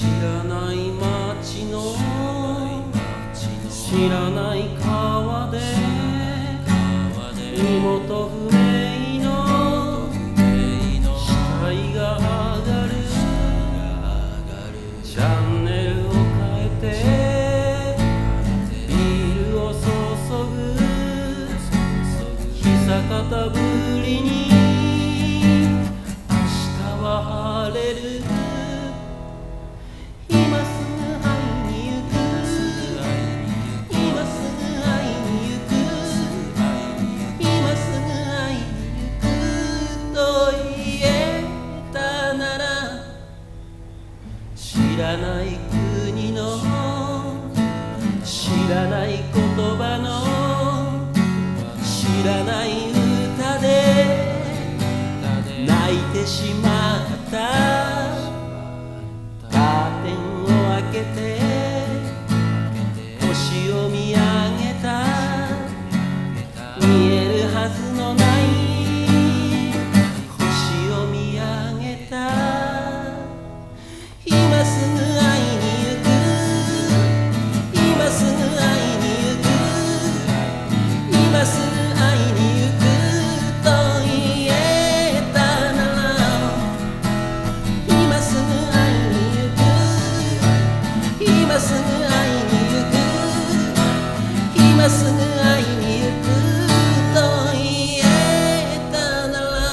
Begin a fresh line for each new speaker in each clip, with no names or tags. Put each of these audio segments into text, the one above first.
らない街の知らない川で身元不明の死体が上がる。チャンネルを変えてビールを注ぐ。久方ぶりに明日は晴れる。今すぐ会いに行く。今すぐ会いに行く。今すぐ会いに行くと言えたなら、知らない国の知らない言葉の知らない歌で泣いてしまった。カーテンを開けて星を見上げた。見えるはずのない星を見上げた。今すぐ会いに行く。今すぐ会いに行く。今すぐ会いに行くと言えたなら、今すぐ会いに行く。今すぐ会いに行く。今すぐ会いに行くと言えたなら。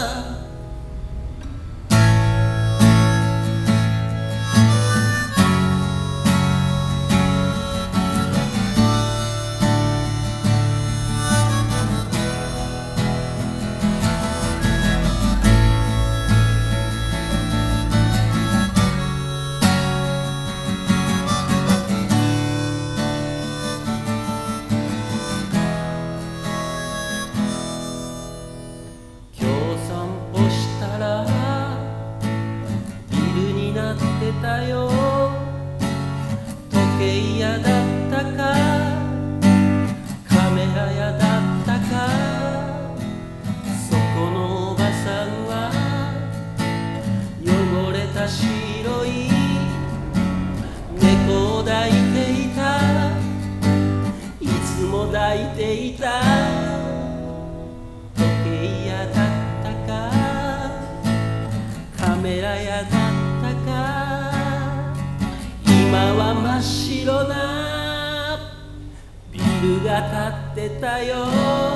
てたよ。時計屋だったかカメラ屋だったか。そこのおばさんは汚れた白い猫を抱いていた。いつも抱いていた。時計屋だったかカメラ屋だったか。今は真っ白なビルが建ってたよ。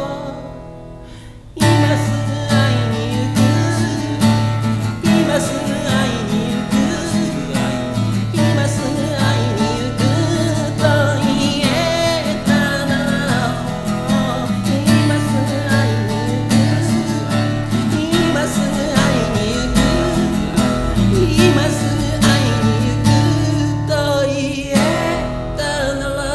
今すぐ会いに行く。今すぐ会いに行く。今すぐ会いに行くと言えたなら、今すぐ会いに行く。今すぐ会いに行く。今すぐ会いに行くと言えたなら。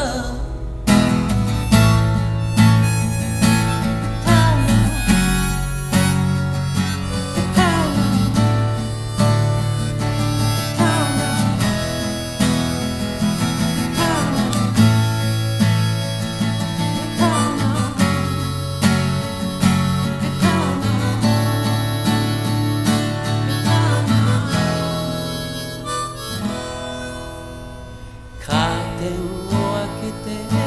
カーテンを開けて